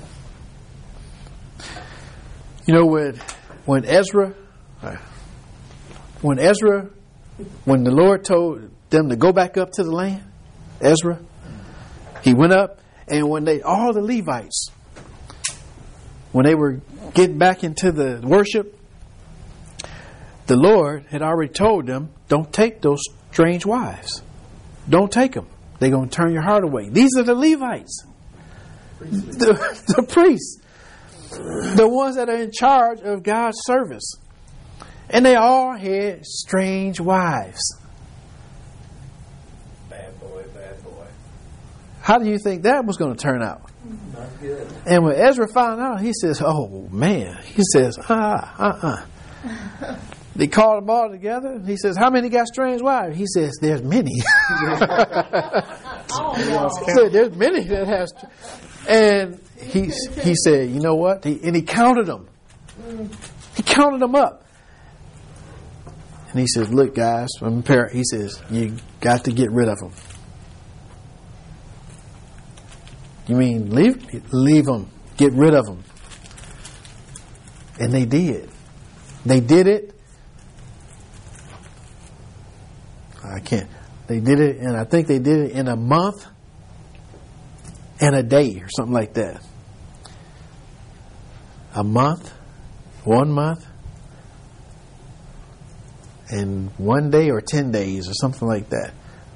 S1: You know, when, when Ezra, when Ezra, when the Lord told them to go back up to the land, Ezra, he went up, and when they, all the Levites, when they were getting back into the worship, the Lord had already told them, don't take those strange wives. Don't take them. They're going to turn your heart away. These are the Levites. The, the priests. The ones that are in charge of God's service. And they all had strange wives.
S2: Bad boy, bad boy.
S1: How do you think that was going to turn out?
S2: Not good.
S1: And when Ezra found out, he says, oh man. He says, ah, uh-uh. They called them all together. He says, how many got strange wives? He says, there's many. He said, there's many that has. And he he said, you know what? He, and he counted them. He counted them up. And he says, look, guys, I'm par- he says, you got to get rid of them. You mean leave? Leave them. Get rid of them. And they did. They did it. I can't. They did it, and I think they did it in a month and a day or something like that. A month, one month, and one day or ten days or something like that.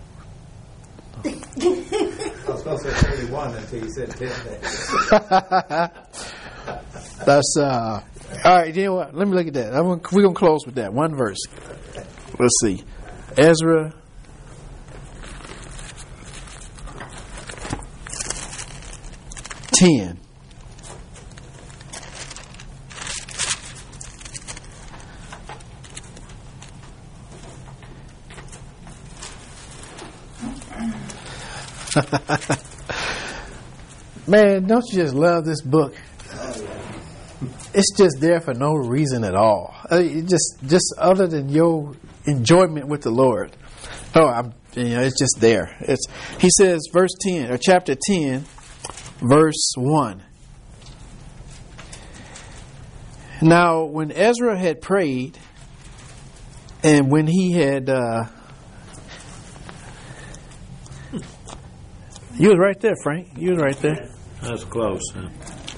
S3: I was going to say thirty-one until you said ten days.
S1: That's uh. All right, you know what? Let me look at that. I'm gonna, we're gonna close with that one verse. Let's see, Ezra. ten. Man, don't you just love this book? It's just there for no reason at all. Uh, it just, just other than your enjoyment with the Lord. Oh, I'm, you know, it's just there. It's. He says, verse ten or chapter ten, verse one. Now, when Ezra had prayed, and when he had, uh, you was right there, Frank. You was right there.
S2: That's close, huh?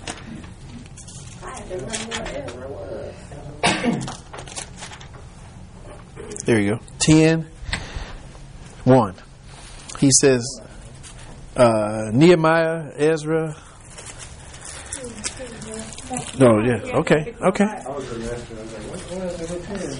S1: There you go. ten, one. He says, uh, Nehemiah, Ezra. No, yeah. Okay, okay.
S5: I was a master. I was like, what, what is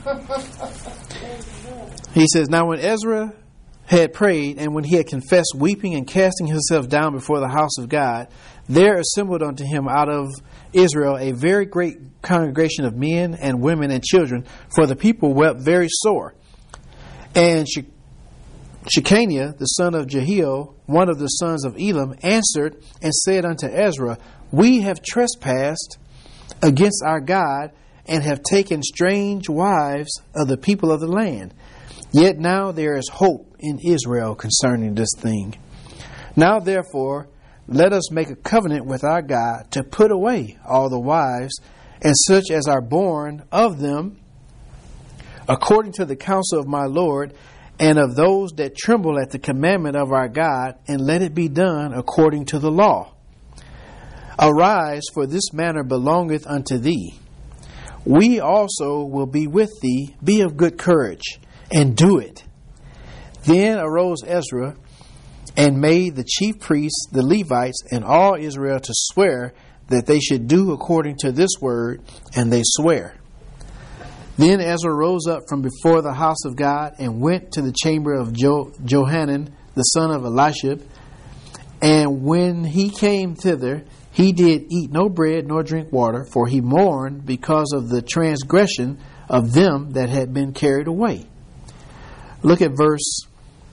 S5: it?
S1: He says, now when Ezra had prayed, and when he had confessed weeping and casting himself down before the house of God, there assembled unto him out of Israel a very great congregation of men and women and children, for the people wept very sore. And She- Shechaniah, the son of Jehiel, one of the sons of Elam, answered and said unto Ezra, we have trespassed against our God, and have taken strange wives of the people of the land. Yet now there is hope in Israel concerning this thing. Now therefore, let us make a covenant with our God to put away all the wives and such as are born of them, according to the counsel of my Lord, and of those that tremble at the commandment of our God, and let it be done according to the law. Arise, for this matter belongeth unto thee. We also will be with thee. Be of good courage, and do it. Then arose Ezra, and made the chief priests, the Levites, and all Israel to swear that they should do according to this word, and they swear. Then Ezra rose up from before the house of God, and went to the chamber of jo- Johanan, the son of Elishib. And when he came thither, he did eat no bread nor drink water, for he mourned because of the transgression of them that had been carried away. Look at verse.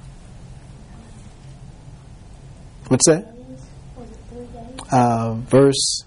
S1: What's that? Uh, verse.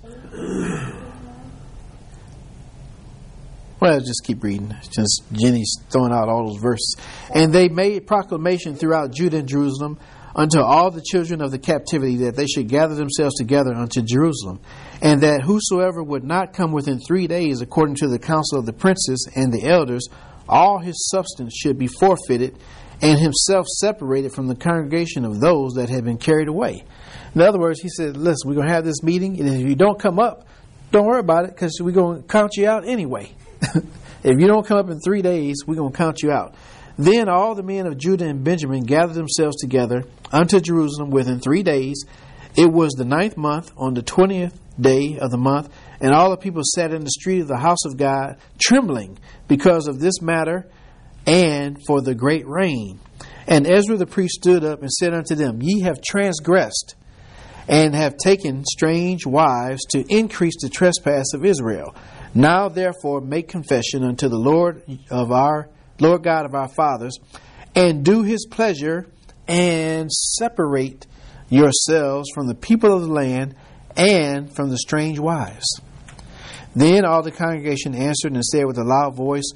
S1: Well, just keep reading. Since Jenny's throwing out all those verses. And they made proclamation throughout Judah and Jerusalem unto all the children of the captivity, that they should gather themselves together unto Jerusalem, and that whosoever would not come within three days, according to the counsel of the princes and the elders, all his substance should be forfeited, and himself separated from the congregation of those that had been carried away. In other words, he said, listen, we're going to have this meeting, and if you don't come up, don't worry about it, because we're going to count you out anyway. If you don't come up in three days, we're going to count you out. Then all the men of Judah and Benjamin gathered themselves together unto Jerusalem within three days. It was the ninth month, on the twentieth day of the month, and all the people sat in the street of the house of God, trembling because of this matter and for the great rain. And Ezra the priest stood up and said unto them, Ye have transgressed, and have taken strange wives to increase the trespass of Israel. Now therefore make confession unto the Lord of our Lord God of our fathers, and do his pleasure, and separate yourselves from the people of the land and from the strange wives. Then all the congregation answered and said with a loud voice,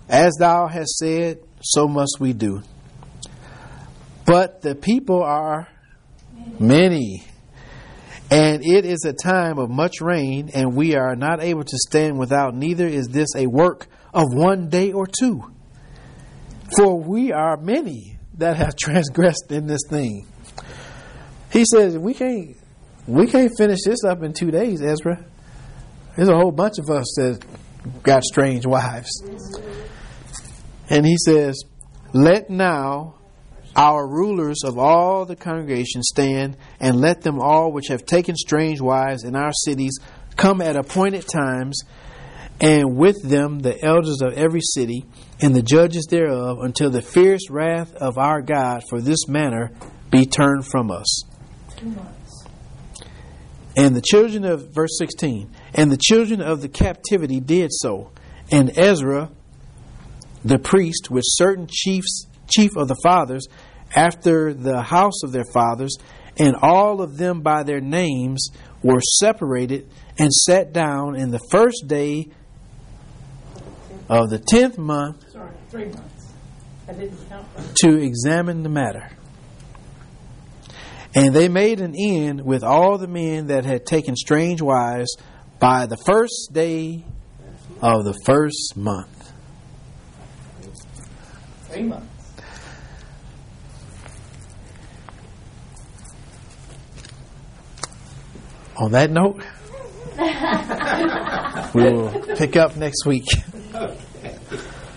S1: As thou hast said, so must we do. But the people are many, and it is a time of much rain, and we are not able to stand without, neither is this a work of one day or two. For we are many that have transgressed in this thing. He says, we can't we can't finish this up in two days, Ezra. There's a whole bunch of us that got strange wives. And he says, let now our rulers of all the congregation stand, and let them all which have taken strange wives in our cities come at appointed times, and with them the elders of every city and the judges thereof, until the fierce wrath of our God for this matter be turned from us.
S4: Two months.
S1: And the children of, verse sixteen, and the children of the captivity did so, and Ezra the priest with certain chiefs, chief of the fathers, after the house of their fathers, and all of them by their names were separated and sat down in the first day of the tenth month.
S4: Sorry, three months. I didn't count that.
S1: To examine the matter. And they made an end with all the men that had taken strange wives by the first day of the first month.
S4: Three months.
S1: On that note, we will pick up next week.